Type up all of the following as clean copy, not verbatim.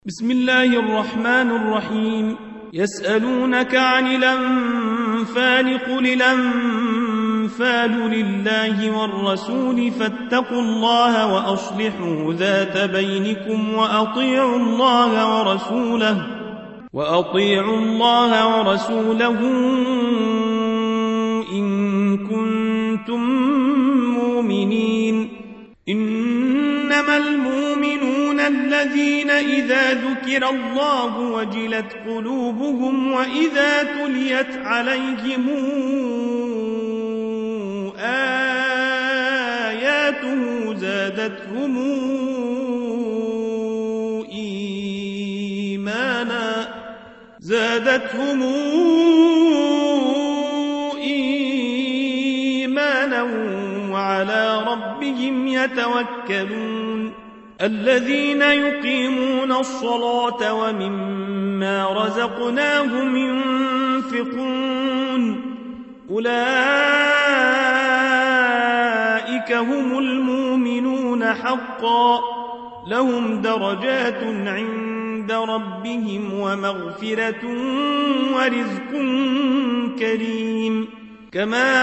بسم الله الرحمن الرحيم. يسألونك عن الأنفال قل الأنفال لله والرسول فاتقوا الله وأصلحوا ذات بينكم وأطيعوا الله ورسوله إن كنتم مؤمنين. إنما المؤمنون الذين إذا ذكر الله وجلت قلوبهم وإذا تليت عليهم آياته زادتهم إيمانا وعلى ربهم يتوكلون. الذين يقيمون الصلاة ومما رزقناهم ينفقون أولئك هم المؤمنون حقا لهم درجات عند ربهم ومغفرة ورزق كريم. كما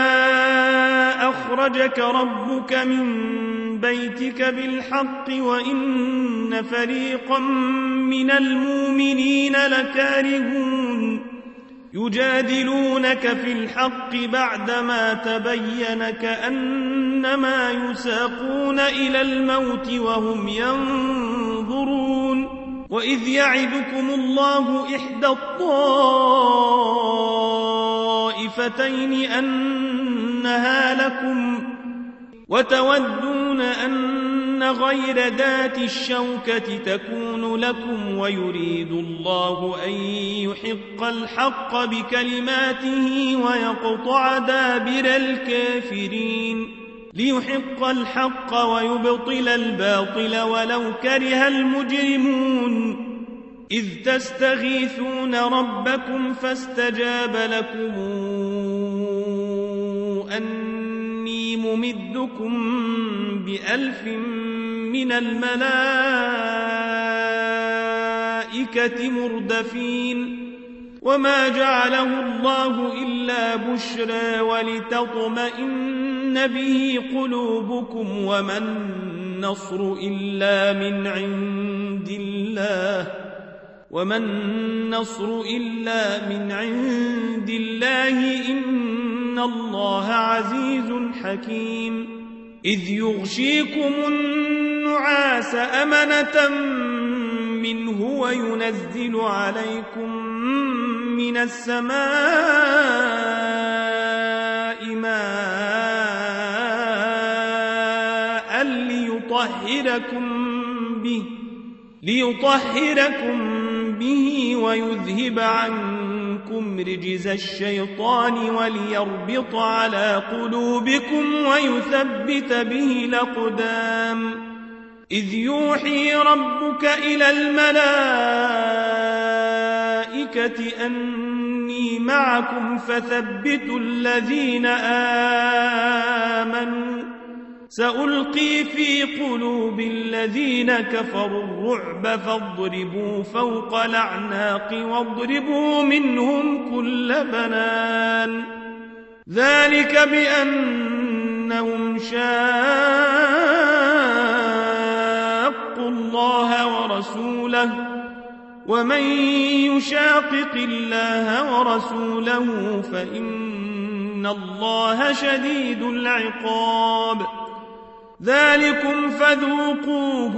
أخرجك ربك من بيتك بالحق وإن فريقا من المؤمنين لكارهون يجادلونك في الحق بعدما تبين كأنما يساقون إلى الموت وهم ينظرون. وإذ يعدكم الله إحدى الطائفتين أنها لكم وتودون أن غير ذات الشوكة تكون لكم ويريد الله أن يحق الحق بكلماته ويقطع دابر الكافرين ليحق الحق ويبطل الباطل ولو كره المجرمون. إذ تستغيثون ربكم فاستجاب لكم أني ممدكم ب1000 من الملائكة مردفين. وما جعله الله إلا بشرى ولتطمئن به قلوبكم وما النصر إلا من عند الله إن الله عزيز حكيم. إذ يغشيكم النعاس أمنة منه وينزل عليكم من السماء ماء ليطهركم به ويذهب عنكم رجز الشيطان وليربط على قلوبكم ويثبت به الأقدام. إذ يوحي ربك إلى الملائكة أني معكم فثبتوا الذين آمنوا سألقي في قلوب الذين كفروا الرعب فاضربوا فوق الأعناق واضربوا منهم كل بنان. ذلك بأنهم شاقوا الله ورسوله ومن يشاقق الله ورسوله فإن الله شديد العقاب. ذلكم فذوقوه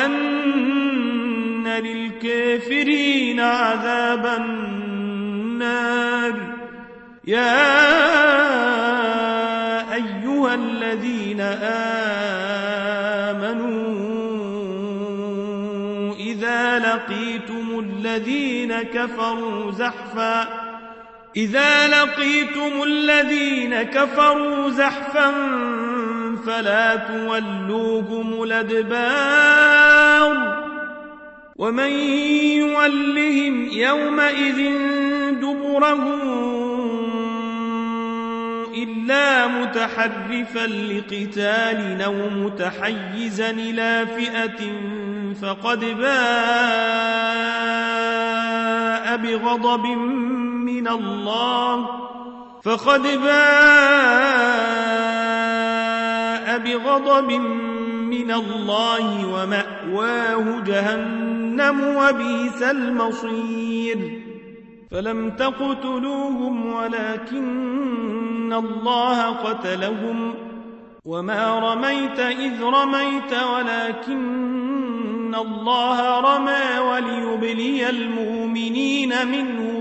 وأن للكافرين عذاب النار. يا أيها الذين آمنوا إذا لقيتم الذين كفروا زحفا فلا تولوهم الأدبار. ومن يولهم يومئذ دبره إلا متحرفا لقتال أو متحيزا إلى فئة فقد باء بغضب من الله ومأواه جهنم وبئس المصير فلم تقتلوهم ولكن الله قتلهم وما رميت إذ رميت ولكن الله رمى وليبلي المؤمنين منه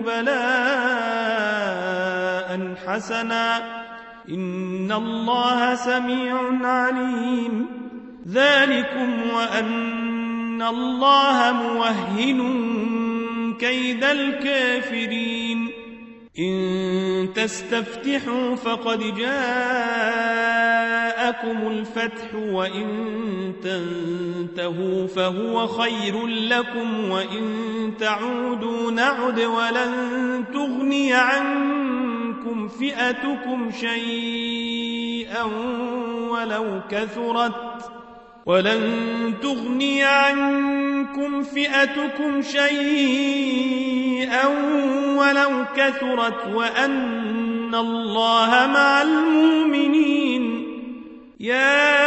بلاء حسنا إن الله سميع عليم ذلكم وأن الله موهن كيد الكافرين إن تستفتحوا فقد جاءكم الفتح وإن تنتهوا فهو خير لكم وإن تعودوا نعد ولن تغني عنكم فئتكم شيئا ولو كثرت وأن الله مع المؤمنين يا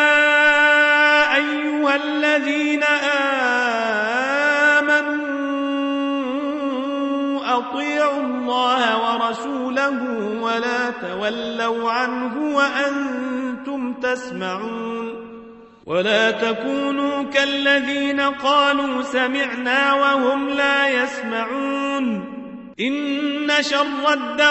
أيها الذين آمنوا أطيعوا الله ورسوله ولا تولوا عنه وأنتم تسمعون ولا تكونوا كالذين قالوا سمعنا وهم لا يسمعون إن شر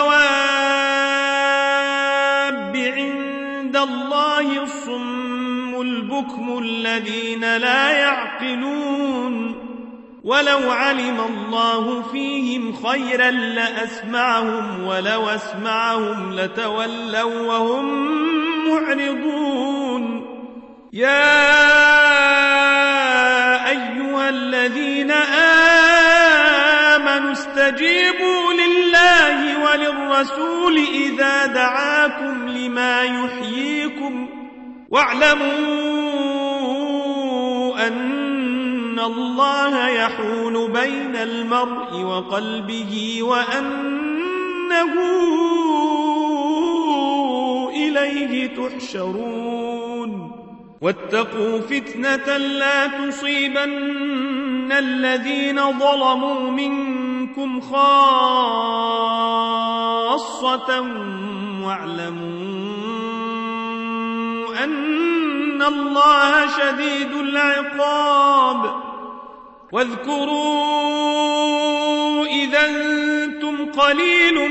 الدواب عند الله الصم البكم الذين لا يعقلون ولو علم الله فيهم خيرا لأسمعهم ولو أسمعهم لتولوا وهم معرضون يا أيها الذين آمنوا استجيبوا لله وللرسول إذا دعاكم لما يحييكم واعلموا أن الله يحول بين المرء وقلبه وأنه إليه تحشرون واتقوا فتنة لا تصيبن الذين ظلموا منكم خاصة واعلموا أن الله شديد العقاب واذكروا إذا أنتم قليل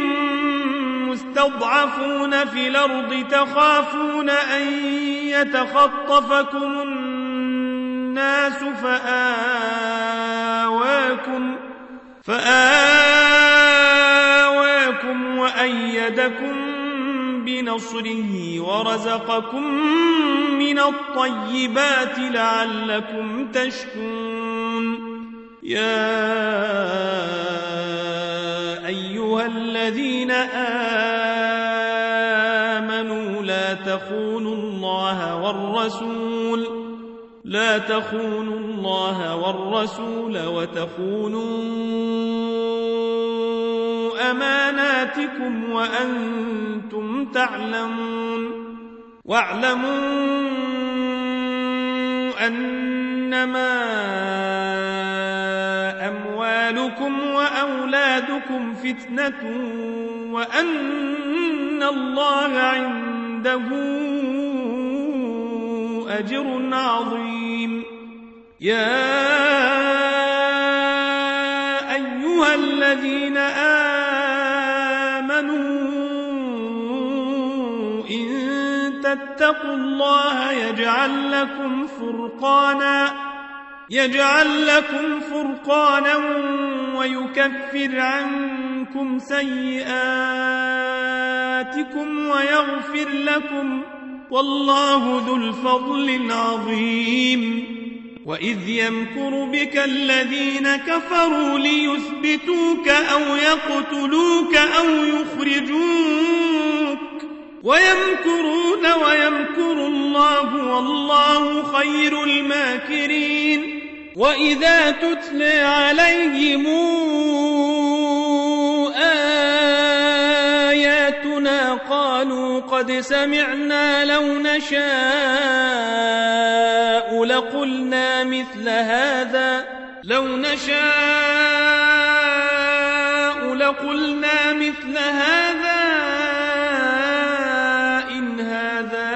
مستضعفون في الأرض تخافون أن يتخطفكم الناس فآواكم وأيدكم بنصره ورزقكم من الطيبات لعلكم تشكرون يا أيها الذين آمنوا لا تخونوا الله والرسول وتخونوا أماناتكم وأنتم تعلمون واعلموا أنما أموالكم وأولادكم فتنة وأن الله عنده أجر عظيم يا أيها الذين آمنوا إن تتقوا الله يجعل لكم فرقانا ويكفر عنكم سيئاتكم ويغفر لكم والله ذو الفضل العظيم وإذ يمكر بك الذين كفروا ليثبتوك أو يقتلوك أو يخرجوك ويمكرون ويمكر الله والله خير الماكرين وإذا تتلى عليهم آياتنا قالوا قد سمعنا لو نشاء لقلنا مثل هذا إن هذا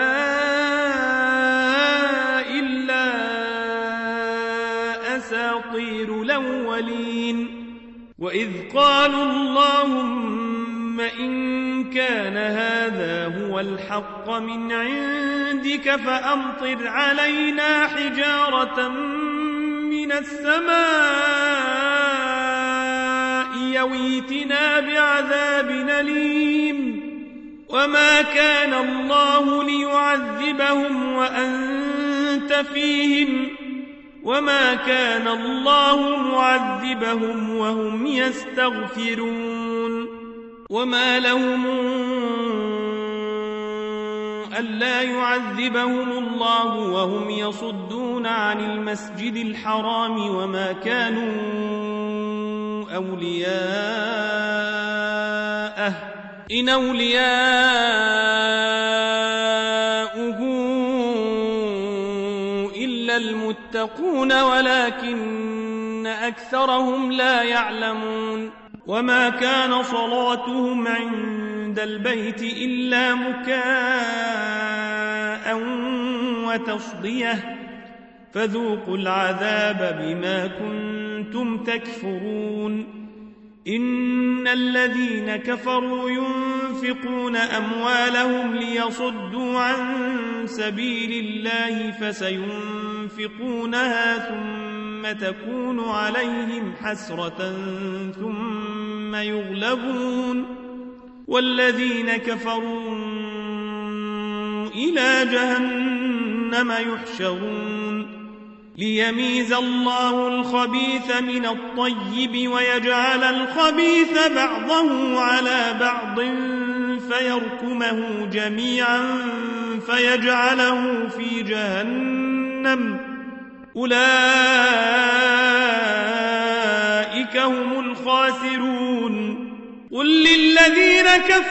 إلا أساطير الأولين وإذ قالوا اللهم إن كان هذا هو الحق من عندك فأمطر علينا حجارة من السماء يويتنا بعذاب أليم وما كان الله ليعذبهم وأنت فيهم وما كان الله معذبهم وهم يستغفرون وما لهم ألا يعذبهم الله وهم يصدون عن المسجد الحرام وما كانوا أولياءه إن أولياؤه إلا المتقون ولكن أكثرهم لا يعلمون وما كان صلاتهم عند البيت إلا مكاء وتصدية فذوقوا العذاب بما كنتم تكفرون إن الذين كفروا ينفقون أموالهم ليصدوا عن سبيل الله فسينفقونها ثم تكون عليهم حسرة ثم يغلبون والذين كفروا إلى جهنم يحشرون ليميز الله الخبيث من الطيب ويجعل الخبيث بعضه على بعض فيركمه جميعا فيجعله في جهنم أولئك هم الخاسرون قل للذين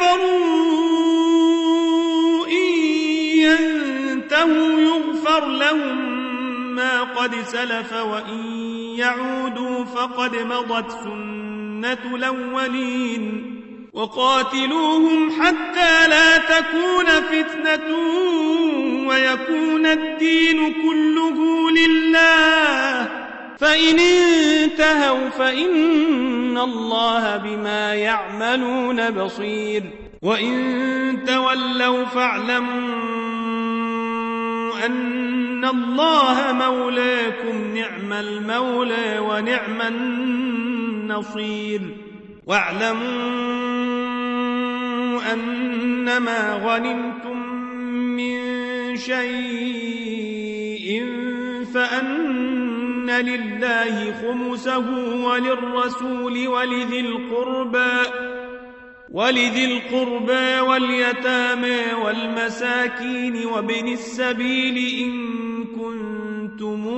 كفروا إن ينتهوا يغفر لهم ما قد سلف وإن يعودوا فقد مضت سنة الأولين وقاتلوهم حتى لا تكون فتنة ويكون الدين كله لله فإن انتهوا فإن الله بما يعملون بصير وإن تولوا فاعلموا أن الله مولاكم نعم المولى ونعم النصير واعلموا أنما غنمتم من شيء فأن لله خمسه وللرسول ولذي القربى واليتامى والمساكين وابن السبيل إن كنتم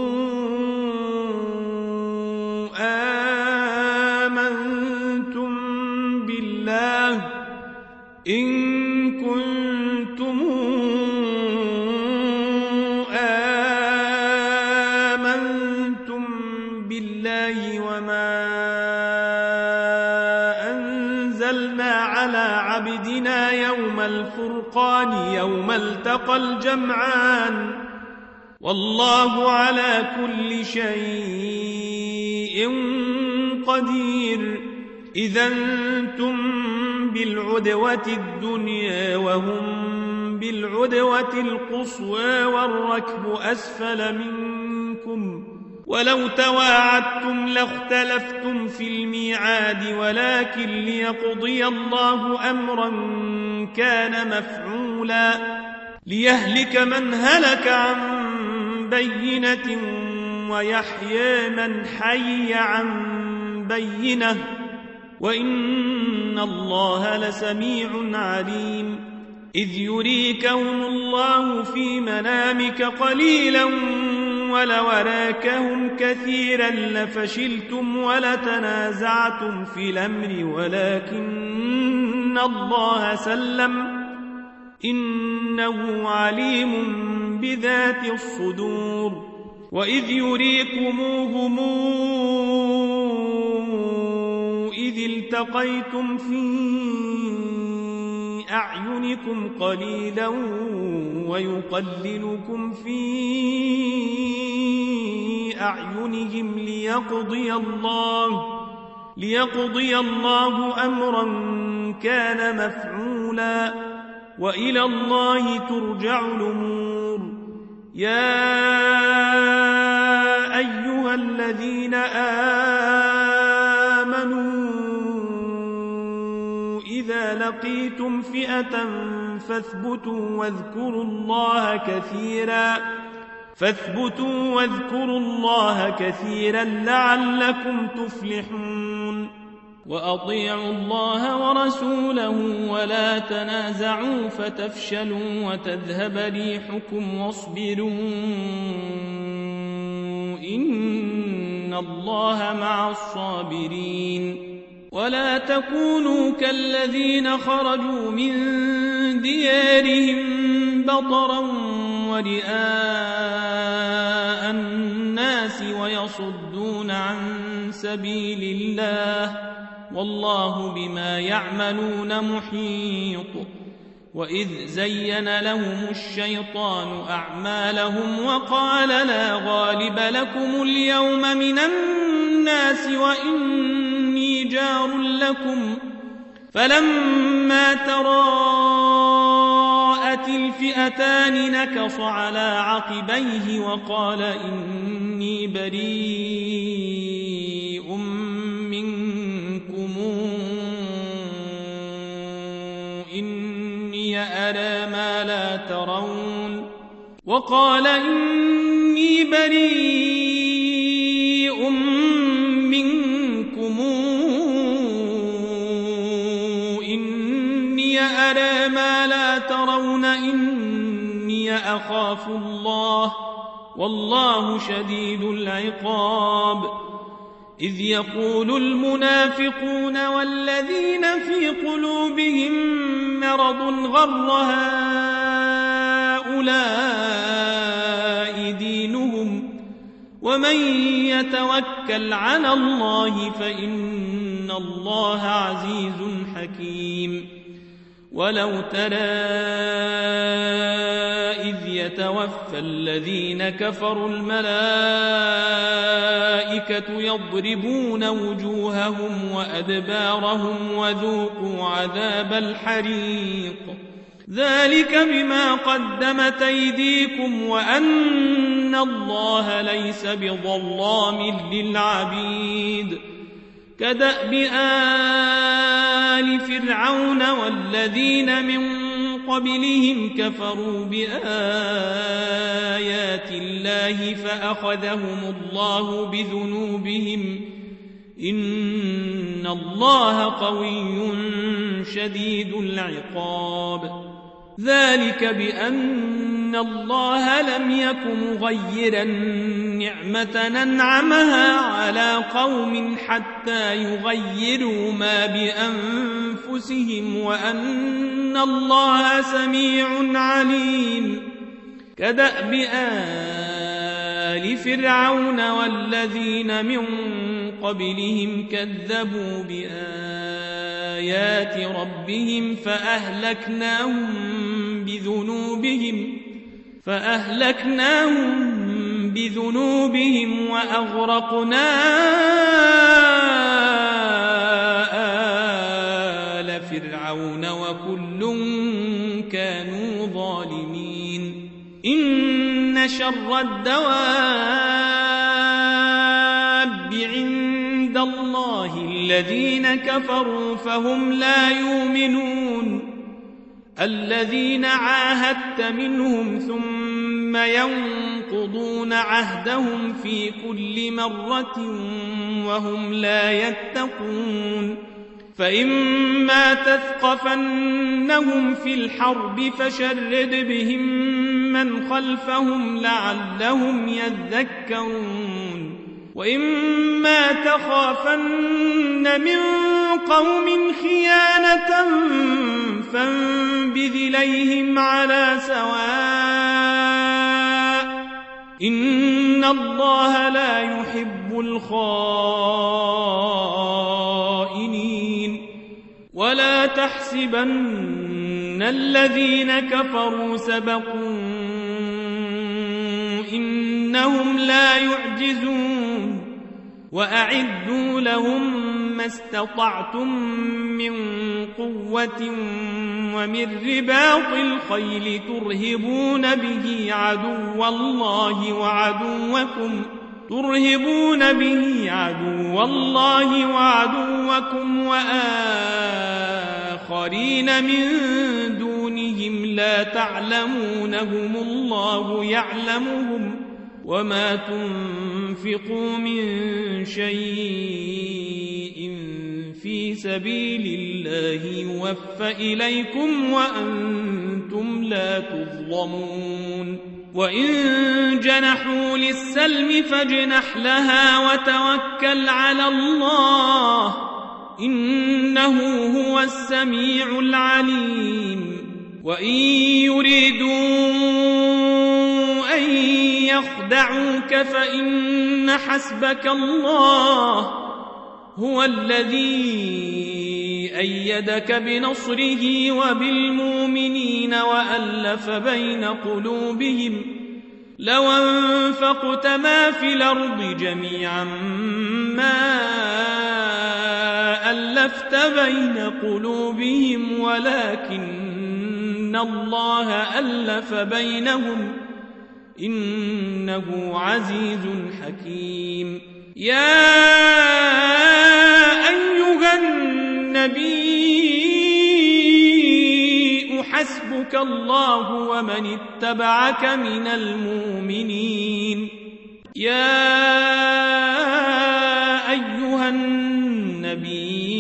آمنتم بالله وما أنزلنا على عبدنا يوم الفرقان يوم التقى الجمعان والله على كل شيء قدير إذا أنتم بالعدوة الدنيا وهم بالعدوة القصوى والركب أسفل منكم ولو تواعدتم لاختلفتم في الميعاد ولكن ليقضي الله أمرا كان مفعولا ليهلك من هلك عن بينة ويحيى من حي عن بينة وإن الله لسميع عليم إذ يريكهم الله في منامك قليلا ولو أراكهم كثيرا لفشلتم ولتنازعتم في الأمر ولكن الله سلم إنه عليم بذات الصدور وإذ يريكموهم إذ التقيتم في أعينكم قليلا ويقللكم في أعينهم ليقضي الله أمرا كان مفعولا وإلى الله ترجع الأمور يا أيها الذين آمنوا إذا لقيتم فئة فاثبتوا واذكروا الله كثيرا لعلكم تفلحون وأطيعوا الله ورسوله ولا تنازعوا فتفشلوا وتذهب ريحكم واصبروا إن الله مع الصابرين ولا تكونوا كالذين خرجوا من ديارهم بطرا ورئاء الناس ويصدون عن سبيل الله والله بما يعملون محيط وإذ زين لهم الشيطان أعمالهم وقال لا غالب لكم اليوم من الناس وإني جار لكم فلما تراءت الفئتان نكص على عقبيه وقال إني بريء منكم إني أرى ما لا ترون إني أخاف الله والله شديد العقاب إذ يقول المنافقون والذين في قلوبهم مرض غر هؤلاء دينهم ومن يتوكل على الله فإن الله عزيز حكيم ولو ترى إذ يتوفى الذين كفروا الملائكة يضربون وجوههم وأدبارهم وذوقوا عذاب الحريق ذلك بما قدمت أيديكم وأن الله ليس بظلام للعبيد كدأب آل فرعون والذين من قبلهم كفروا بآيات الله فأخذهم الله بذنوبهم إن الله قوي شديد العقاب ذلك بأن الله لم يك مغيرا نعمة أنعمها على قوم حتى يغيروا ما بأنفسهم وأن الله سميع عليم كدأب آل فرعون والذين من قبلهم كذبوا بآيات ربهم فأهلكناهم بذنوبهم وأغرقنا آل فرعون وكل كانوا ظالمين إن شر الدواب عند الله الذين كفروا فهم لا يؤمنون الذين عاهدت منهم ثم ينقضون عهدهم في كل مرة وهم لا يتقون فإما تثقفنهم في الحرب فشرد بهم من خلفهم لعلهم يذكرون وإما تخافن من قوم خيانة فانبذ إليهم على سواء إن الله لا يحب الخائنين ولا تحسبن الذين كفروا سبقوا إنهم لا يعجزون وأعدوا لهم ما استطعتم من قوة ومن رباط الخيل ترهبون به عدو الله وعدوكم وآخرين من دونهم لا تعلمونهم الله يعلمهم وما تنفقوا من شيء في سبيل الله يوفى إليكم وأنتم لا تظلمون وإن جنحوا للسلم فاجنح لها وتوكل على الله إنه هو السميع العليم وإن يريدوا أن يخدعوك فإن حسبك الله هو الذي أيدك بنصره وبالمؤمنين وألف بين قلوبهم لو أنفقت ما في الأرض جميعا ما ألفت بين قلوبهم ولكن الله ألف بينهم إنه عزيز حكيم يا أيها النبي حسبك الله ومن اتبعك من المؤمنين يا أيها النبي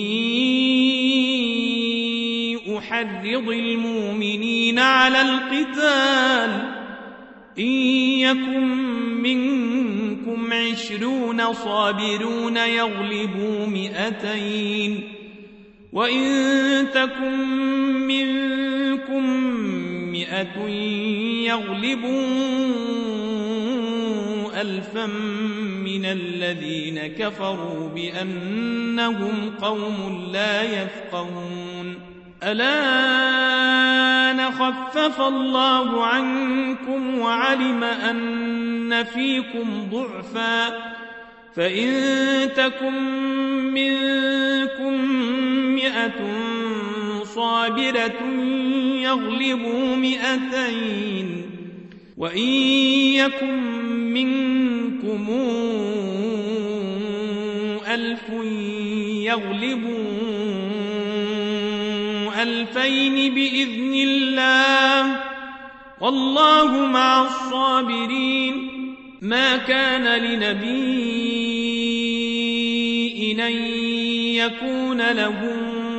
أحرض المؤمنين على القتال إن يكن منكم 20 صابرون يغلبوا 200 وإن تكن منكم 100 يغلبوا 1000 من الذين كفروا بأنهم قوم لا يفقهون الآن خفف الله عنكم وعلم أن فيكم ضعفا فإن تكن منكم 100 صابرة يغلبوا 200 وإن يكن منكم 1000 يغلبوا 2000 بإذن الله والله مع الصابرين ما كان لنبي أن يكون له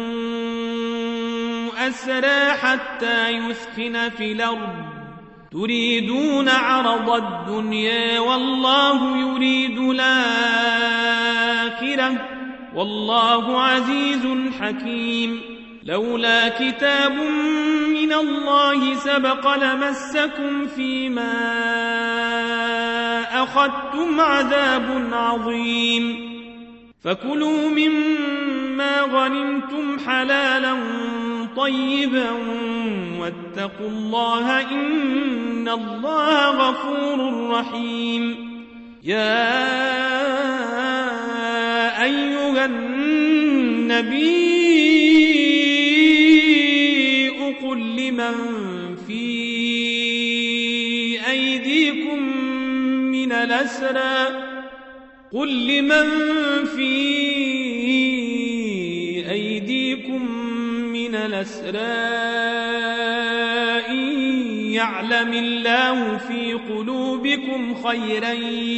أسرى حتى يثخن في الأرض تريدون عرض الدنيا والله يريد الآخرة والله عزيز حكيم لولا كتاب من الله سبق لمسكم فيما أخذتم عذاب عظيم فكلوا مما غنمتم حلالا طيبا واتقوا الله إن الله غفور رحيم يا أيها النبي قل لمن في أيديكم من الأسرى إن يعلم الله في قلوبكم خيرا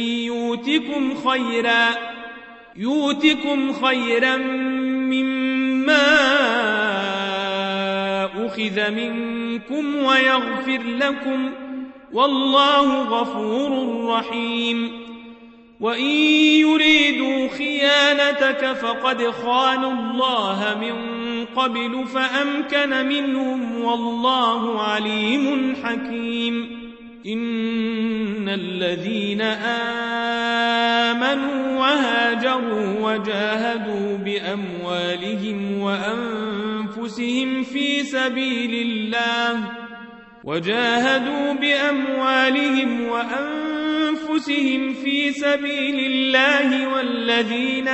يؤتكم خيرا مما أخذ منكم ويغفر لكم والله غفور رحيم وإن يريدوا خيانتك فقد خانوا الله من قبل فأمكن منهم والله عليم حكيم إن الذين آمنوا وهاجروا وجاهدوا بأموالهم وأنفسهم في سبيل الله والذين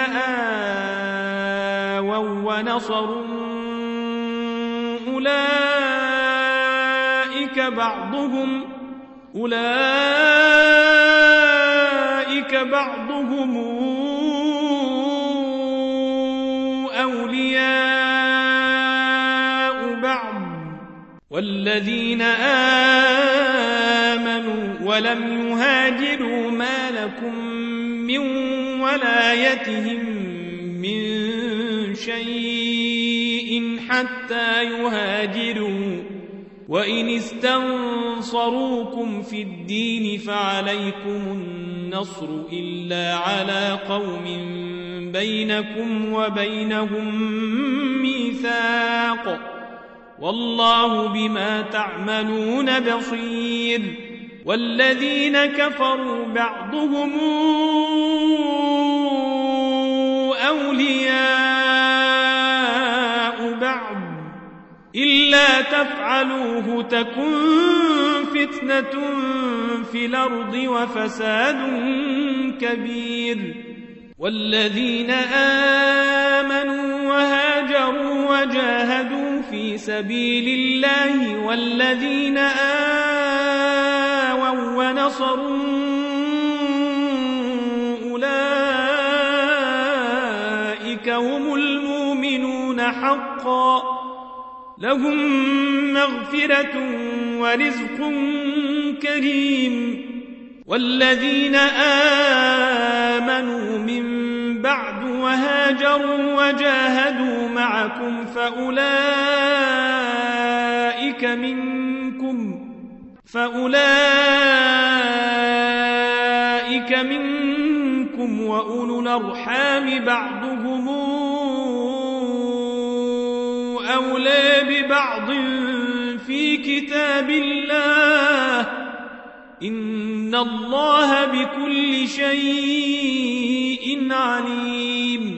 آووا ونصروا أولئك بعضهم أولياء بعض والذين آمنوا ولم يهاجروا ما لكم من ولايتهم من شيء حتى يهاجروا وإن استنصروكم في الدين فعليكم النصر إلا على قوم بينكم وبينهم ميثاق والله بما تعملون بصير والذين كفروا بعضهم أولياء بعض إلا تفعلوه تكن فتنة في الأرض وفساد كبير والذين آمنوا وهاجروا وجاهدوا في سبيل الله والذين آووا ونصروا أولئك هم المؤمنون حقا لهم مغفرة ورزق كريم والذين آمنوا من بعد وهاجروا وجاهدوا معكم فأولئك منكم وأولو الأرحام بعضهم أولى ببعض في كتاب الله إن الله بكل شيء عليم